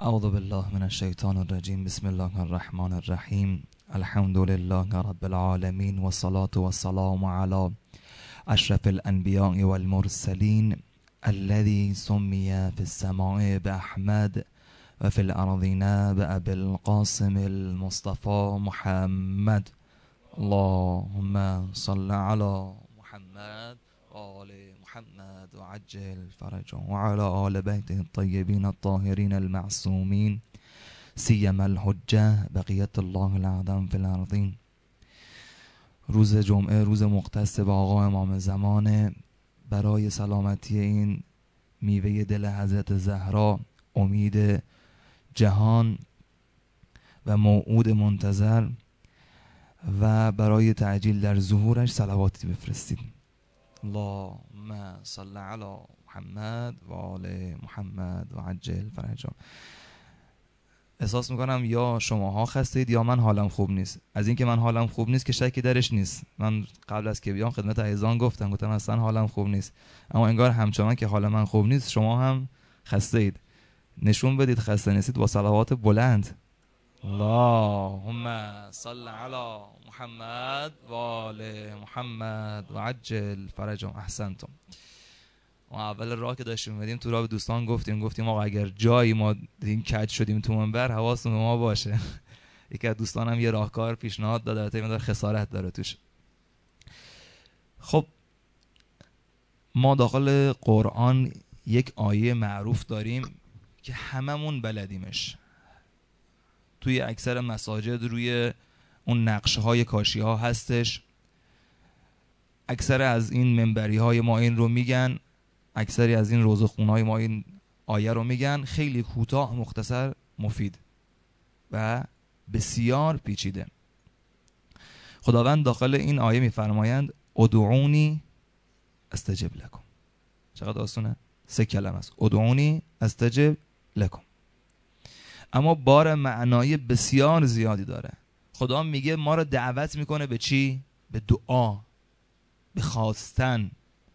اعوذ بالله من الشیطان الرجیم. بسم الله الرحمن الرحیم. الحمد لله رب العالمین والصلاة والسلام علی اشرف الانبیاء والمرسلین الذي سمي في السماء بأحمد وفي الأرضين بأبي القاسم المصطفى محمد. اللهم صل على محمد وآل محمد وعجل فرجهم وعلى آل بيته الطيبين الطاهرين المعصومين سيما الحجة بقية الله الأعظم في الأرضين. روز جمعه روز مختص به آقا امام زمان، برای سلامتی این میوه دل حضرت زهرا، امید جهان و موعود منتظر، و برای تعجیل در ظهورش صلواتی بفرستید. اللهم صل علی محمد و آل محمد و عجل فرجهم. احساس میکنم یا شماها خستید یا من حالم خوب نیست. از اینکه من حالم خوب نیست که شکی درش نیست. من قبل از که بیام خدمت عزیزان گفتم اصلا حالم خوب نیست، اما انگار همچنان که حال من خوب نیست شما هم خسته اید. نشون بدید خسته نیستید با صلوات بلند. اللهم صل علی محمد و آل محمد و عجل فرجهم. احسنتم. ما اول راه که داشتیم اومدیم تو راه به دوستان گفتیم آقا اگر جایی ما این کج شدیم تو منبر حواستون به ما باشه. یکی از دوستانم یه راهکار پیشنهاد داد، البته مقدار خسارت داره توش. خب ما داخل قرآن یک آیه معروف داریم که هممون بلدیمش. توی اکثر مساجد روی اون نقشه های کاشی ها هستش. اکثر از این منبری های ما این رو میگن، اکثری از این روزخون های ما این آیه رو میگن. خیلی کوتاه، مختصر، مفید و بسیار پیچیده. خداوند داخل این آیه میفرمایند ادعونی استجب لکم. چقدر آسونه؟ 3 کلمه است. ادعونی استجب لکم، اما بار معنای بسیار زیادی داره. خدا میگه ما رو دعوت میکنه به چی؟ به دعا، به خواستن.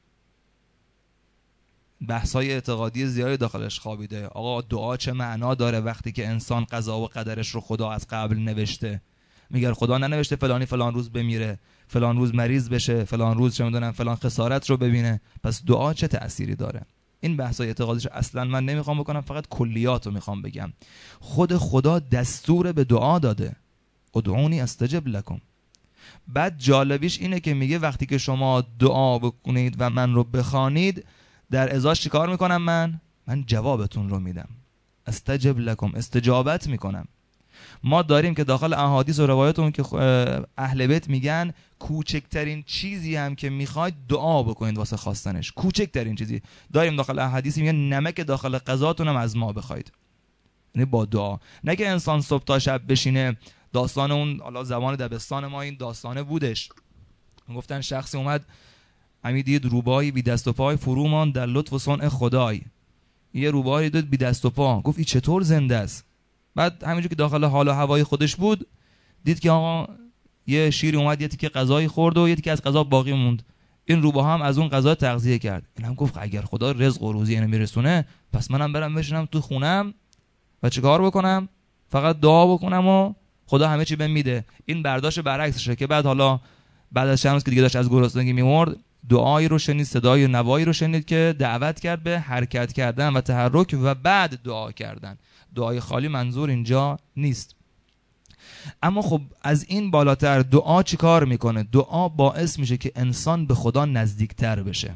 بحث‌های اعتقادی زیادی داخلش خوابیده. آقا دعا چه معنا داره وقتی که انسان قضا و قدرش رو خدا از قبل نوشته؟ میگه خدا ننوشته فلانی فلان روز بمیره، فلان روز مریض بشه، فلان روز چه میدونم فلان خسارت رو ببینه. پس دعا چه تأثیری داره؟ این بحث‌های اعتقادیش اصلا من نمیخوام بکنم، فقط کلیات رو میخوام بگم. خود خدا دستور به دعا داده، ادعونی استجب لکم. بعد جالبیش اینه که میگه وقتی که شما دعا بکنید و من رو بخوانید، در ازاش چی کار میکنم؟ من جوابتون رو میدم. استجب لکم، استجابت میکنم. ما داریم که داخل احادیث و روایاتون که اهل بیت میگن کوچکترین چیزی هم که میخواید دعا بکنید واسه خواستنش. کوچکترین چیزی داریم داخل احادیث میگن نمک داخل غذاتون هم از ما بخواید، یعنی با دعا. نه که انسان صبح تا شب بشینه. داستان اون حالا زمان دبستان ما این داستانه بودش. گفتن شخصی اومد همین دید روبایی بی دست و پای فرو ماند در لطف و صنع خدای. یه روبایی دید بی دست و پا، گفت این چطور زنده است؟ بعد همینجور که داخل حال و هوای خودش بود دید که آقا یه شیری اومد یه تیکه غذایی خورد و یه تیکه از غذا باقی موند. این روبا هم از اون غذا تغذیه کرد. این هم گفت اگر خدا رزق و روزی اینو میرسونه پس منم برم بشینم تو خونم و چیکار بکنم؟ فقط دعا بکنم و خدا همه چی بهم میده. این برداشت برعکسشه که بعد از چند روز که دیگه داشت از گرسنگی میمرد، دعایی رو شنید، صدای نوایی رو شنید که دعوت کرد به حرکت کردن و تحرک و بعد دعا کردن. دعای خالی منظور اینجا نیست. اما خب از این بالاتر دعا چی کار میکنه؟ دعا باعث میشه که انسان به خدا نزدیکتر بشه.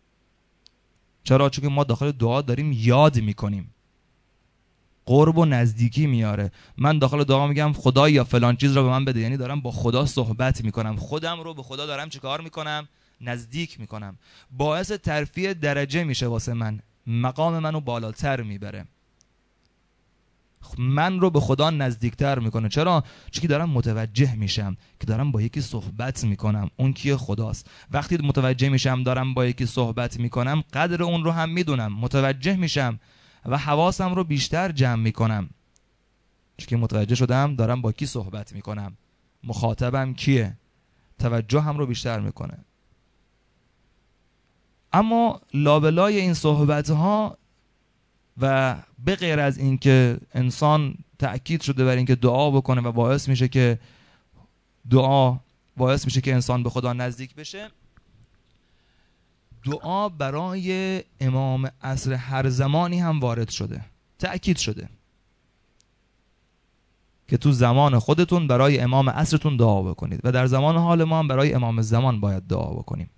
چرا؟ چون ما داخل دعا داریم یاد میکنیم، قرب و نزدیکی میاره. من داخل دعا میگم خدا یا فلان چیز رو به من بده، یعنی دارم با خدا صحبت میکنم، خودم رو به خدا دارم چی کار میکنم؟ نزدیک میکنم. باعث ترفیع درجه میشه واسه من، مقام منو بالاتر میبره، من رو به خدا نزدیکتر میکنه. چرا؟ چون که دارم متوجه میشم که دارم با یکی صحبت میکنم، اون کیه؟ خداست. وقتی متوجه میشم دارم با یکی صحبت میکنم، قدر اون رو هم میدونم، متوجه میشم و حواسم رو بیشتر جمع میکنم، چون که متوجه شدم دارم با کی صحبت میکنم، مخاطبم کیه، توجه هم رو بیشتر میکنه. اما لابلای این صحبت ها و به غیر از این که انسان تأکید شده بر این که دعا بکنه و باعث میشه که انسان به خدا نزدیک بشه، دعا برای امام عصر هر زمانی هم وارد شده، تأکید شده که تو زمان خودتون برای امام عصرتون دعا بکنید و در زمان حال ما هم برای امام زمان باید دعا بکنیم.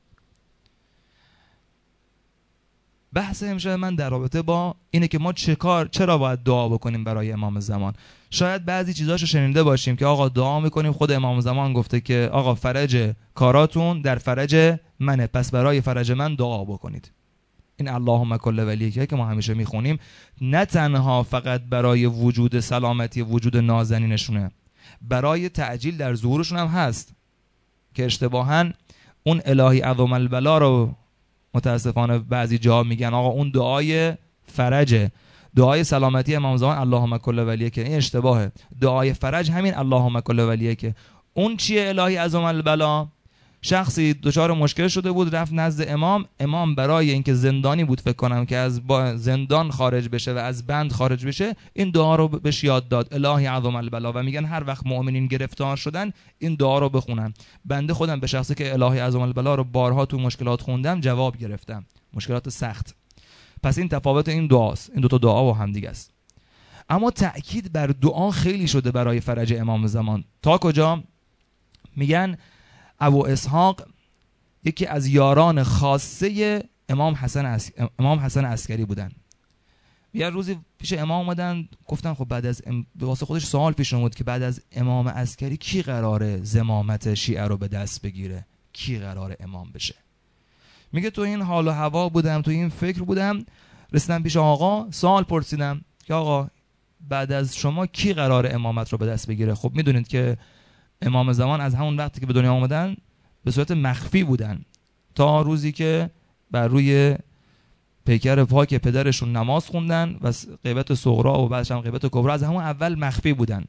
بحث امشب من در رابطه با اینه که ما چرا باید دعا بکنیم برای امام زمان. شاید بعضی چیزاشو شنیده باشیم که آقا دعا میکنیم، خود امام زمان گفته که آقا فرج کاراتون در فرج منه، پس برای فرج من دعا بکنید. این اللهم کل ولیک که ما همیشه میخونیم نه تنها فقط برای وجود سلامتی وجود نازنینشونه، برای تعجیل در ظهورشون هم هست که اشتباهاً اون الهی عظم البلا رو متاسفانه بعضی جا میگن آقا اون دعای فرجه، دعای سلامتی امام زمان اللهم کل ولیک. این اشتباهه. دعای فرج همین اللهم کل ولیک. اون چیه الهی عظم البلا؟ شخصی دچار مشکل شده بود، رفت نزد امام برای اینکه زندانی بود فکر کنم که از زندان خارج بشه و از بند خارج بشه، این دعا رو بهش یاد داد الهی عظم البلا. و میگن هر وقت مؤمنین گرفتار شدن این دعا رو بخونن. بنده خودم به شخصی که الهی عظم البلا رو بارها تو مشکلات خوندم جواب گرفتم، مشکلات سخت. پس این تفاوت این دعاست، این دو تا دعا با هم دیگه است. اما تأکید بر دعا خیلی شده برای فرج امام زمان. تا کجا؟ میگن ابو اسحاق یکی از یاران خاصه امام حسن عسکری بودن. یه روزی پیش امام اومدن گفتن خب بعد از واسه خودش سوال پیش اومد که بعد از امام عسکری کی قراره زمامت شیعه رو به دست بگیره، کی قراره امام بشه؟ میگه تو این حال و هوا بودم، تو این فکر بودم، رسیدم پیش آقا سوال پرسیدم که آقا بعد از شما کی قراره امامت رو به دست بگیره؟ خب میدونید که امام زمان از همون وقتی که به دنیا آمدن به صورت مخفی بودن تا روزی که بر روی پیکر پاک پدرشون نماز خوندن و غیبت صغرا و بعدش هم غیبت کبرا، از همون اول مخفی بودن.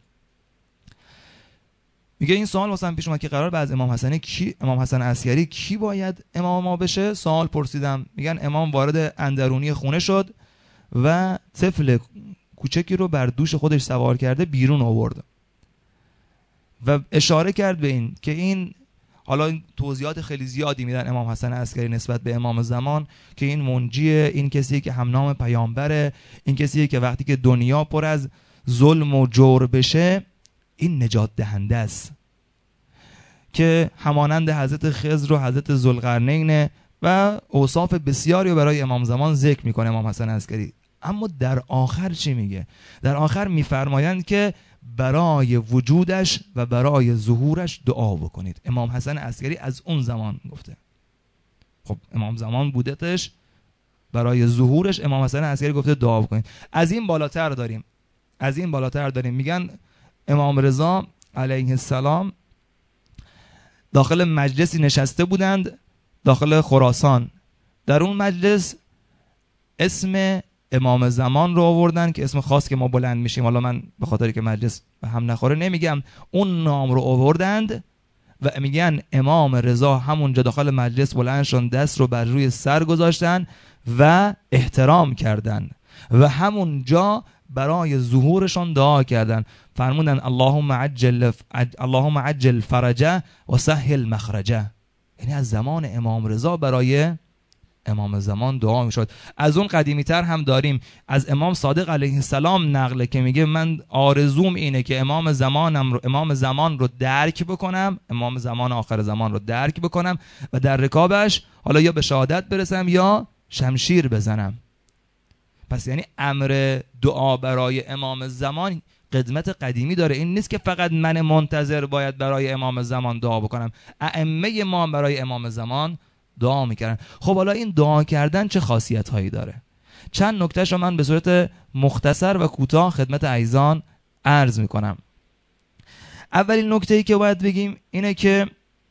میگه این سوال واسم پیش اومد که قرار بعد از امام حسن عسکری کی باید امام ما بشه؟ سوال پرسیدم. میگن امام وارد اندرونی خونه شد و طفل کوچکی رو بر دوش خودش سوار کرده بیرون آورد و اشاره کرد به این که این، حالا این توضیحات خیلی زیادی میدن امام حسن عسکری نسبت به امام زمان که این منجیه، این کسی که همنام پیامبره، این کسی که وقتی که دنیا پر از ظلم و جور بشه این نجات دهنده است، که همانند حضرت خضر و حضرت ذوالقرنین و اوصاف بسیاری رو برای امام زمان ذکر میکنه امام حسن عسکری. اما در آخر چی میگه؟ در آخر میفرمایند که برای وجودش و برای ظهورش دعا بکنید. امام حسن عسکری از اون زمان گفته. خب امام زمان بودتش، برای ظهورش امام حسن عسکری گفته دعا بکنید. از این بالاتر داریم. میگن امام رضا علیه السلام داخل مجلسی نشسته بودند داخل خراسان. در اون مجلس اسم امام زمان رو آوردن که اسم خاص که ما بلند میشیم، حالا من به خاطری که مجلس به هم نخوره نمیگم، اون نام رو آوردند و میگن امام رضا همونجا داخل مجلس بلند شدن، دست رو بر روی سر گذاشتن و احترام کردن و همونجا برای ظهورشان دعا کردن. فرمودن اللهم عجل فرجه و سهل مخرجه. یعنی از زمان امام رضا برای امام زمان دعا میشد. از اون قدیمی تر هم داریم، از امام صادق علیه السلام نقله که میگه من آرزوم اینه که امام زمان رو درک بکنم، امام زمان آخر زمان رو درک بکنم و در رکابش حالا یا به شهادت برسم یا شمشیر بزنم. پس یعنی امر دعا برای امام زمان قدمت قدیمی داره. این نیست که فقط من منتظر باید برای امام زمان دعا بکنم، ائمه ما برای امام زمان دعا میکردن. خب حالا این دعا کردن چه خاصیت هایی داره؟ چند نکتهش رو من به صورت مختصر و کوتاه خدمت عزیزان عرض میکنم. اولین نکته‌ای که باید بگیم اینه که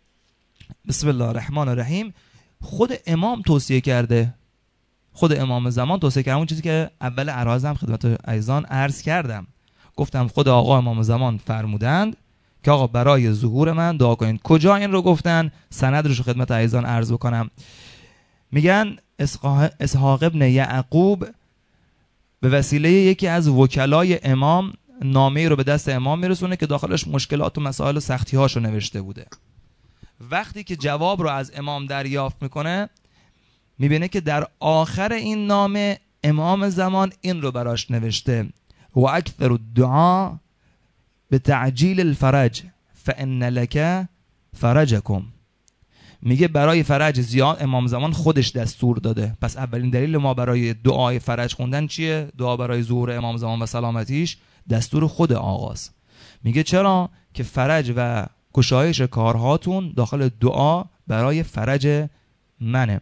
بسم الله الرحمن الرحیم خود امام توصیه کرده، خود امام زمان توصیه کرده. اون چیزی که اول عرضم خدمت عزیزان عرض کردم، گفتم خود آقا امام زمان فرمودند که آقا برای ظهور من دعا کنید. کجا این رو گفتن؟ سند رو خدمت عزیزان عرض بکنم. میگن اسحاق ابن یعقوب به وسیله یکی از وکلای امام نامه‌ای رو به دست امام میرسونه که داخلش مشکلات و مسائل و سختی‌هاشو نوشته بوده. وقتی که جواب رو از امام دریافت میکنه میبینه که در آخر این نامه امام زمان این رو براش نوشته: و اکثر الدعا به تعجیل الفرج فان لک فرجکم. میگه برای فرج زیاد امام زمان خودش دستور داده. پس اولین دلیل ما برای دعای فرج خوندن چیه؟ دعا برای ظهور امام زمان و سلامتیش دستور خود آقاست. میگه چرا؟ که فرج و گشایش کارهاتون داخل دعا برای فرج منه.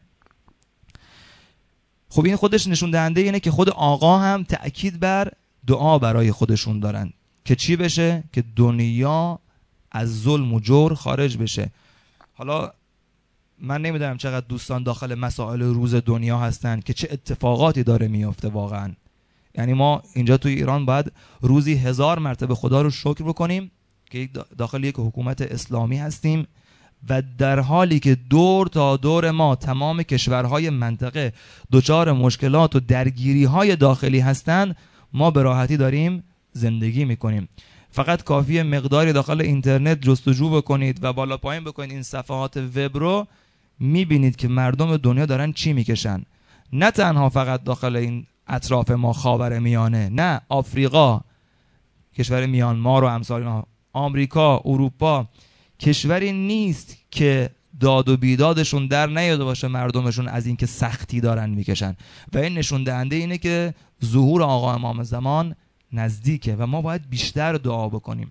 خب این خودش نشون دهنده اینه که خود آقا هم تأکید بر دعا برای خودشون دارن که چی بشه؟ که دنیا از ظلم و جور خارج بشه. حالا من نمیدونم چقدر دوستان داخل مسائل روز دنیا هستن که چه اتفاقاتی داره میفته واقعا. یعنی ما اینجا توی ایران باید روزی 1000 مرتبه خدا رو شکر بکنیم که داخل یک حکومت اسلامی هستیم و در حالی که دور تا دور ما تمام کشورهای منطقه دچار مشکلات و درگیری‌های داخلی هستند، ما به راحتی داریم زندگی میکنیم. فقط کافیه مقداری داخل اینترنت جستجو بکنید و بالا پایین بکنید این صفحات وب رو، میبینید که مردم دنیا دارن چی میکشن. نه تنها فقط داخل این اطراف ما خاورمیانه، نه آفریقا، کشور میانمار و امثال اینها، آمریکا، اروپا، کشوری نیست که داد و بیدادشون در نیاده باشه مردمشون از اینکه سختی دارن میکشن. و این نشون دهنده اینه که ظهور آقا امام زمان نزدیکه و ما باید بیشتر دعا بکنیم.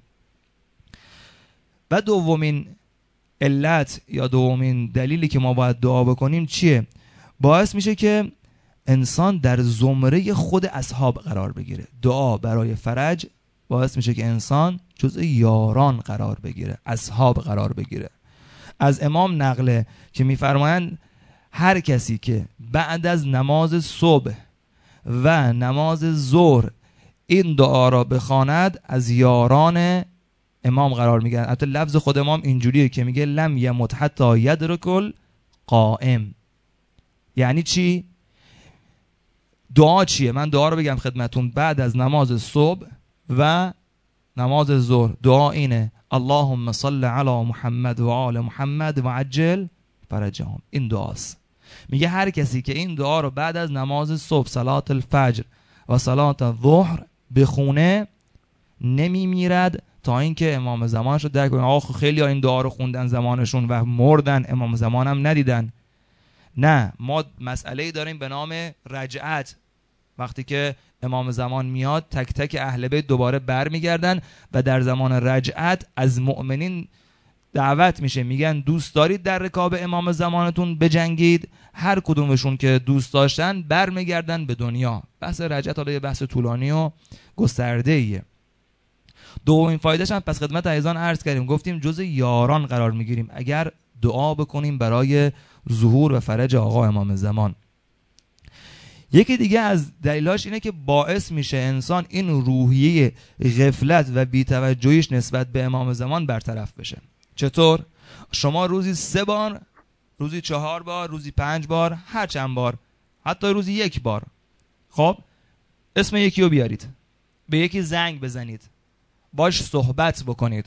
و دومین علت یا دومین دلیلی که ما باید دعا بکنیم چیه؟ باعث میشه که انسان در زمره خود اصحاب قرار بگیره. دعا برای فرج باعث میشه که انسان جزء یاران قرار بگیره، اصحاب قرار بگیره. از امام نقله که میفرمایند هر کسی که بعد از نماز صبح و نماز ظهر این دعا را بخواند از یاران امام قرار میگیرد. حتی لفظ خود امام اینجوریه که میگه لم یمت حتی یدرک القائم. یعنی چی؟ دعا چیه؟ من دعا رو بگم خدمتون. بعد از نماز صبح و نماز ظهر دعا اینه: اللهم صل علی محمد و آل محمد و عجل فرجهم. این دعاست. میگه هر کسی که این دعا رو بعد از نماز صبح، صلات الفجر و صلات الظهر بخونه نمیمیرد تا اینکه امام زمانش رو درک کنه. آخه خیلی ها این دعا رو خوندن زمانشون و مردن، امام زمان هم ندیدن. نه، ما مسئله‌ای داریم به نام رجعت. وقتی که امام زمان میاد تک تک اهل بیت دوباره برمیگردن و در زمان رجعت از مؤمنین دعوت میشه، میگن دوست دارید در رکاب امام زمانتون بجنگید؟ هر کدومشون که دوست داشتن برمیگردن به دنیا. بحث رجعت حالا یه بحث طولانی و گسترده‌ایه. دومین فایدهش هم پس خدمت عزیزان عرض کردیم، گفتیم جزء یاران قرار میگیریم اگر دعا بکنیم برای ظهور و فرج آقا امام زمان. یکی دیگه از دلیلاش اینه که باعث میشه انسان این روحیه غفلت و بی‌توجهیش نسبت به امام زمان برطرف بشه. چطور؟ شما روزی 3 بار، روزی 4 بار، روزی 5 بار، هر چند بار، حتی روزی 1 بار، خب اسم یکی رو بیارید، به یکی زنگ بزنید، باش صحبت بکنید.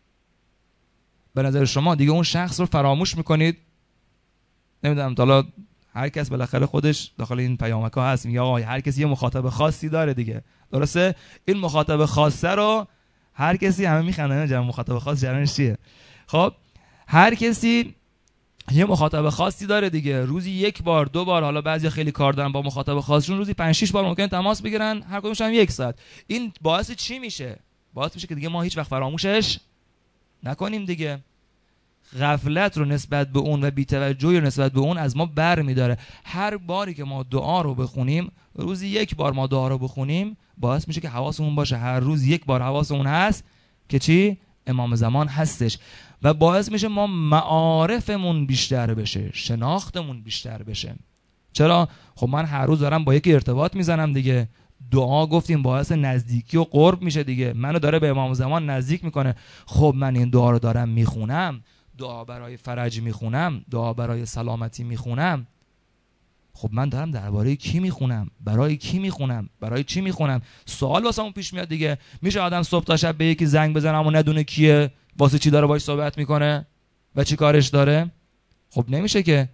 به نظر شما دیگه اون شخص رو فراموش میکنید؟ نمیدونم، حالا هر کس بالاخره خودش داخل این پیامک‌ها هست، میگه آقا هر کسی یه مخاطب خاصی داره دیگه، درسته؟ این مخاطب خاصه رو هر کسی، همه میخندن جمع مخاطب خاص جرانش چیه؟ خب هر کسی یه مخاطب خاصی داره دیگه. روزی 1 بار 2 بار، حالا بعضیا خیلی کار دارن با مخاطب خاصشون روزی 5-6 بار ممکنه تماس بگیرن، هر کدومش هم 1 ساعت. این باعث چی میشه؟ باعث میشه که دیگه ما هیچ وقت فراموشش نکنیم دیگه. غفلت رو نسبت به اون و بی‌توجهی رو نسبت به اون از ما بر میداره. هر باری که ما دعا رو بخونیم، روزی 1 بار ما دعا رو بخونیم، باعث میشه که حواسمون باشه هر روز 1 بار حواسمون هست که چی؟ امام زمان هستش. و باعث میشه ما معارفمون بیشتر بشه، شناختمون بیشتر بشه. چرا؟ خب من هر روز دارم با یکی ارتباط میزنم دیگه. دعا گفتیم باعث نزدیکی و قرب میشه دیگه، منو داره به امام زمان نزدیک میکنه. خب من این دعا رو دارم میخونم، دعا برای فرج میخونم، دعا برای سلامتی میخونم، خب من دارم درباره کی میخونم؟ برای کی میخونم؟ برای چی میخونم؟ سوال واسمون پیش میاد دیگه. میشه آدم صبح تا شب به یکی زنگ بزنه اما ندونه کیه، واسه چی داره باهاش صحبت میکنه و چی کارش داره؟ خب نمیشه که.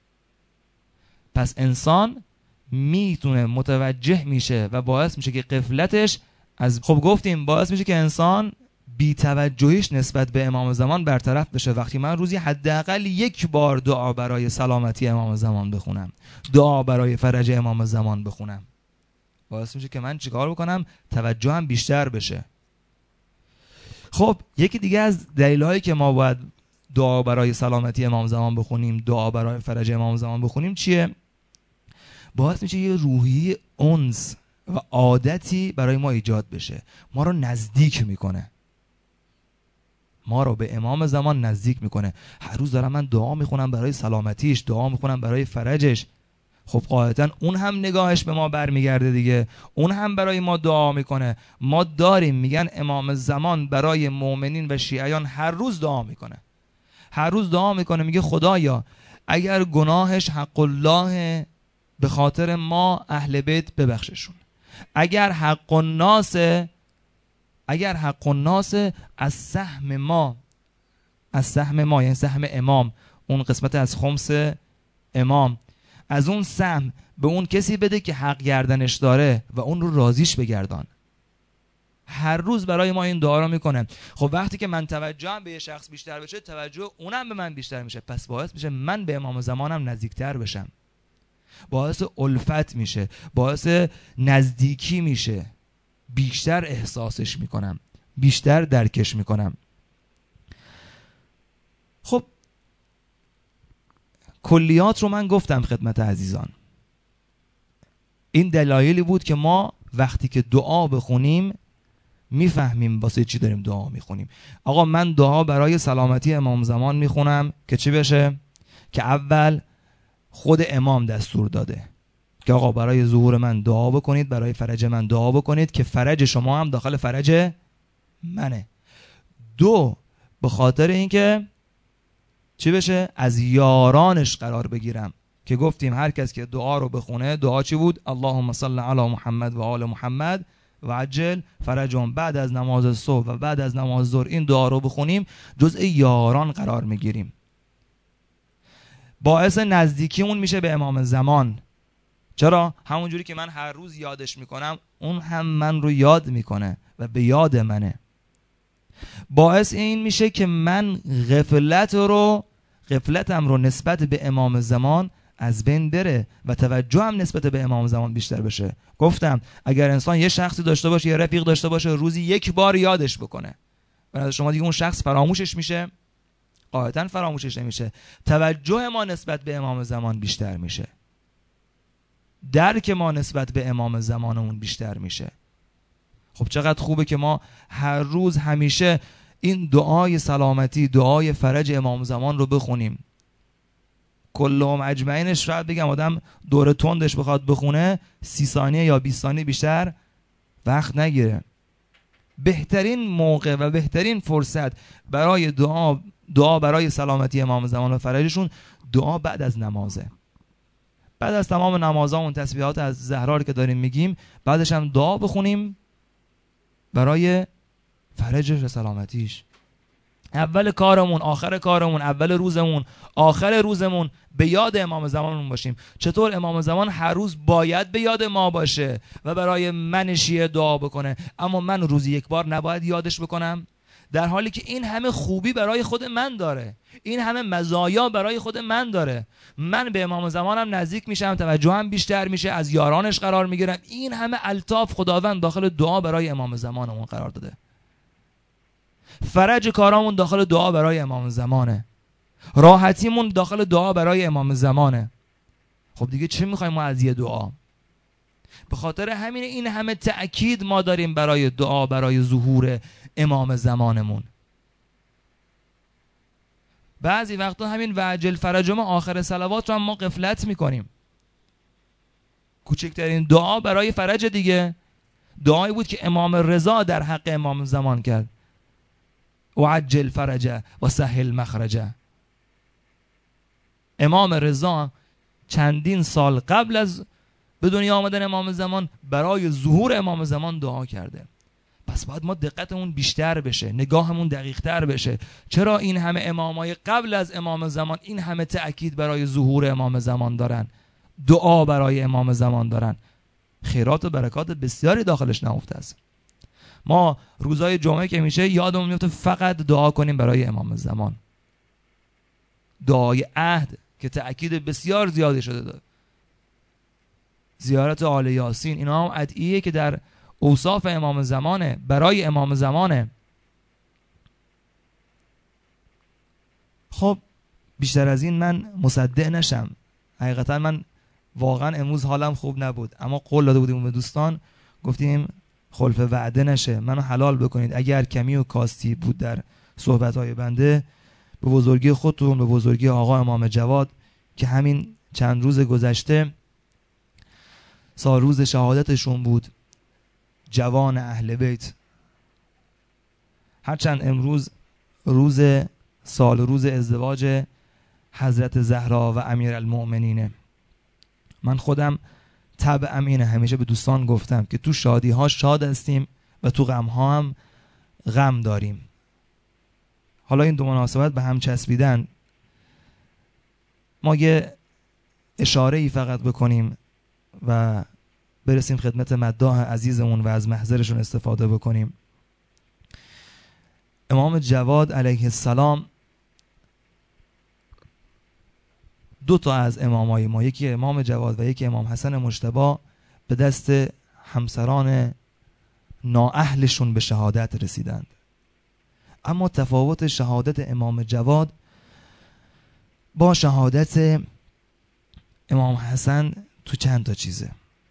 پس انسان میتونه متوجه میشه و باعث میشه که غفلتش از خب گفتیم باعث میشه که انسان بی توجهیش نسبت به امام زمان برطرف بشه. وقتی من روزی حداقل یک بار دعا برای سلامتی امام زمان بخونم، دعا برای فرج امام زمان بخونم، باعث میشه که من چیکار بکنم؟ توجهم بیشتر بشه. خب یکی دیگه از دلایلی که ما باید دعا برای سلامتی امام زمان بخونیم، دعا برای فرج امام زمان بخونیم چیه؟ باعث میشه یه روحی انس و عادتی برای ما ایجاد بشه، ما رو نزدیک میکنه، ما رو به امام زمان نزدیک میکنه. هر روز دارم من دعا میخونم برای سلامتیش، دعا میخونم برای فرجش. خب قاعدتا اون هم نگاهش به ما برمیگرده دیگه، اون هم برای ما دعا میکنه. ما داریم میگن امام زمان برای مؤمنین و شیعیان هر روز دعا میکنه، هر روز دعا میکنه، میگه خدایا اگر گناهش حق الله به خاطر ما اهل بیت ببخششون، اگر حق الناس از سهم ما یعنی سهم امام، اون قسمت از خمس امام، از اون سهم به اون کسی بده که حق گردنش داره و اون رو راضیش بگردان. هر روز برای ما این دعا رو میکنه. خب وقتی که من توجهم به یه شخص بیشتر بشه، توجه اونم به من بیشتر میشه، پس باعث میشه من به امام زمانم نزدیکتر بشم، باعث الفت میشه، باعث نزدیکی میشه، بیشتر احساسش میکنم، بیشتر درکش میکنم. خب کلیات رو من گفتم خدمت عزیزان. این دلایلی بود که ما وقتی که دعا بخونیم میفهمیم واسه چی داریم دعا میخونیم. آقا من دعا برای سلامتی امام زمان میخونم که چی بشه؟ که اول خود امام دستور داده که آقا برای ظهور من دعا بکنید، برای فرج من دعا بکنید که فرج شما هم داخل فرج منه. دو، به خاطر اینکه چی بشه؟ از یارانش قرار بگیرم که گفتیم هر کس که دعا رو بخونه، دعا چی بود؟ اللهم صل علی محمد و آل محمد و عجل فرجهم. بعد از نماز صبح و بعد از نماز ظهر این دعا رو بخونیم، جزء یاران قرار میگیریم، باعث نزدیکیمون میشه به امام زمان. چرا؟ همون جوری که من هر روز یادش میکنم، اون هم من رو یاد میکنه و به یاد منه. باعث این میشه که من غفلتم رو نسبت به امام زمان از بین بره و توجهم نسبت به امام زمان بیشتر بشه. گفتم اگر انسان یه شخصی داشته باشه، یه رفیق داشته باشه، روزی یک بار یادش بکنه، برای شما دیگه اون شخص فراموشش میشه؟ قاعدتا فراموشش نمیشه. توجه ما نسبت به امام زمان بیشتر میشه، درک ما نسبت به امام زمانمون بیشتر میشه. خب چقدر خوبه که ما هر روز همیشه این دعای سلامتی، دعای فرج امام زمان رو بخونیم. کلهم اجمعینش شاید بگم آدم دور تندش بخواد بخونه 30 ثانیه یا 20 ثانیه بیشتر وقت نگیره. بهترین موقع و بهترین فرصت برای دعا برای سلامتی امام زمان و فرجشون، دعا بعد از نمازه. بعد از تمام نمازامون، تسبیحات از زهرا که داریم میگیم، بعدش هم دعا بخونیم برای فرجش و سلامتیش. اول کارمون، آخر کارمون، اول روزمون، آخر روزمون به یاد امام زمانمون باشیم. چطور امام زمان هر روز باید به یاد ما باشه و برای من شیعه دعا بکنه، اما من روزی یک بار نباید یادش بکنم، در حالی که این همه خوبی برای خود من داره، این همه مزایا برای خود من داره. من به امام زمانم نزدیک میشم، توجهم بیشتر میشه، از یارانش قرار میگیرم. این همه الطاف خداوند داخل دعا برای امام زمانمون قرار داده. فرج کارامون داخل دعا برای امام زمانه، راحتیمون داخل دعا برای امام زمانه. خب دیگه چه میخوایم ما از یه دعا؟ به خاطر همین این همه تأکید ما داریم برای دعا برای ظهور امام زمانمون. بعضی وقتا همین وعجل فرجم آخر صلوات رو هم ما غفلت میکنیم. کوچکترین دعا برای فرج دیگه دعایی بود که امام رضا در حق امام زمان کرد، وعجل فرجه و سهل مخرجه. امام رضا چندین سال قبل از به دنیا آمدن امام زمان برای ظهور امام زمان دعا کرده. پس باید ما دقتمون بیشتر بشه، نگاهمون دقیق‌تر بشه. چرا این همه امامای قبل از امام زمان این همه تأکید برای ظهور امام زمان دارن، دعا برای امام زمان دارن؟ خیرات و برکات بسیاری داخلش نهفته است. ما روزای جمعه که میشه یادمون میفته فقط دعا کنیم برای امام زمان. دعای عهد که تأکید بسیار زیادی شده داره، زیارت آل یاسین، اینا هم ادعیه که در اوصاف امام زمانه، برای امام زمانه. خب بیشتر از این من مصدق نشم. حقیقتا من واقعا امروز حالم خوب نبود، اما قول داده بودیم به دوستان، گفتیم خلف وعده نشه، منو حلال بکنید. اگر کمی و کاستی بود در صحبت‌های بنده، به بزرگی خودتون، به بزرگی آقا امام جواد که همین چند روز گذشته سال روز شهادتشون بود، جوان اهل بیت. هرچند امروز روز سال روز ازدواج حضرت زهرا و امیرالمؤمنینه، من خودم طبعم اینه، همیشه به دوستان گفتم که تو شادی ها شاد هستیم و تو غم ها هم غم داریم. حالا این دو مناسبت به هم چسبیدن، ما یه اشاره ای فقط بکنیم و برسیم خدمت مداح عزیزمون و از محضرشون استفاده بکنیم. امام جواد علیه السلام دو تا از امامای ما، یکی امام جواد و یکی امام حسن مجتبی، به دست همسران نااهلشون به شهادت رسیدند. اما تفاوت شهادت امام جواد با شهادت امام حسن تو چند تا چیزه.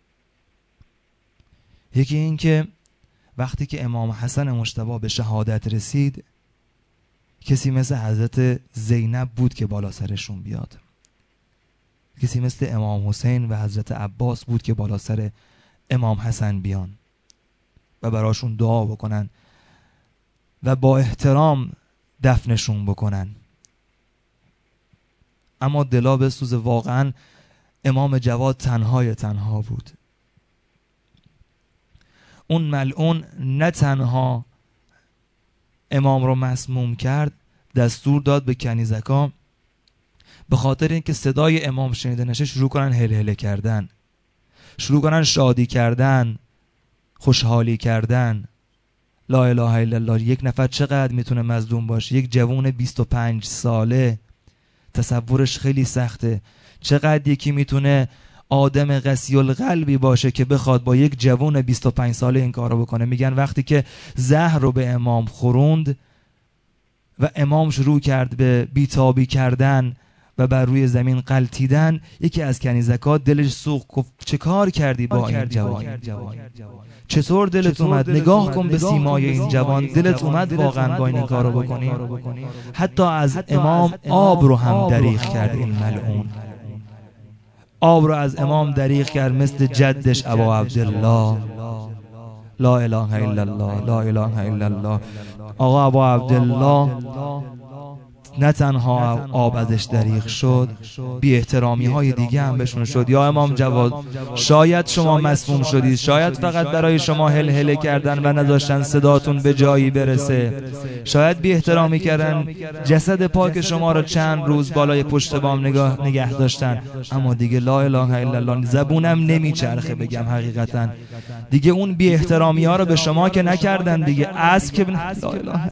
یکی این که وقتی که امام حسن مجتبی به شهادت رسید، کسی مثل حضرت زینب بود که بالا سرشون بیاد، کسی مثل امام حسین و حضرت عباس بود که بالا سر امام حسن بیان و براشون دعا بکنن و با احترام دفنشون بکنن. اما دلا بسوزه، واقعا امام جواد تنها بود. اون ملعون نه تنها امام رو مسموم کرد، دستور داد به کنیزکا به خاطر اینکه صدای امام شنیده نشه شروع کنن هلهله کردن، شروع کنن شادی کردن، خوشحالی کردن. لا اله الا الله. یک نفر چقدر میتونه مظلوم باشه؟ یک جوان 25 ساله، تصورش خیلی سخته. چقدر یکی میتونه آدم قسی القلبی باشه که بخواد با یک جوان 25 ساله این کارو بکنه؟ میگن وقتی که زهر رو به امام خوروند و امام شروع کرد به بیتابی کردن و بر روی زمین غلتیدن، یکی از کنیزکا دلش سوخت، گفت چه کار کردی با این جوان؟ چطور دلت اومد؟ نگاه کن به سیمای این جوان، دلت اومد واقعا با این کارو بکنی؟ حتی از امام آب رو هم دریغ کرد این ملعون. آب رو از امام دریغ کرد، مثل جدش ابا عبدالله. لا اله الا الله، لا اله الا الله. آقا ابا عبدالله نه تنها آب ازش دریغ شد، بی احترامی های دیگه هم بهشون شد. یا امام جواد، شاید شما مسموم شدید، شاید فقط برای شما هلهله کردن و نداشتن صداتون به جایی برسه، شاید بی احترامی کردن، جسد پاک شما رو چند روز بالای پشت بام نگه داشتن، اما دیگه لا اله الا الله زبونم نمیچرخه بگم حقیقتا دیگه اون بی احترامی ها رو به شما که نکردن دیگه. اسب که لا اله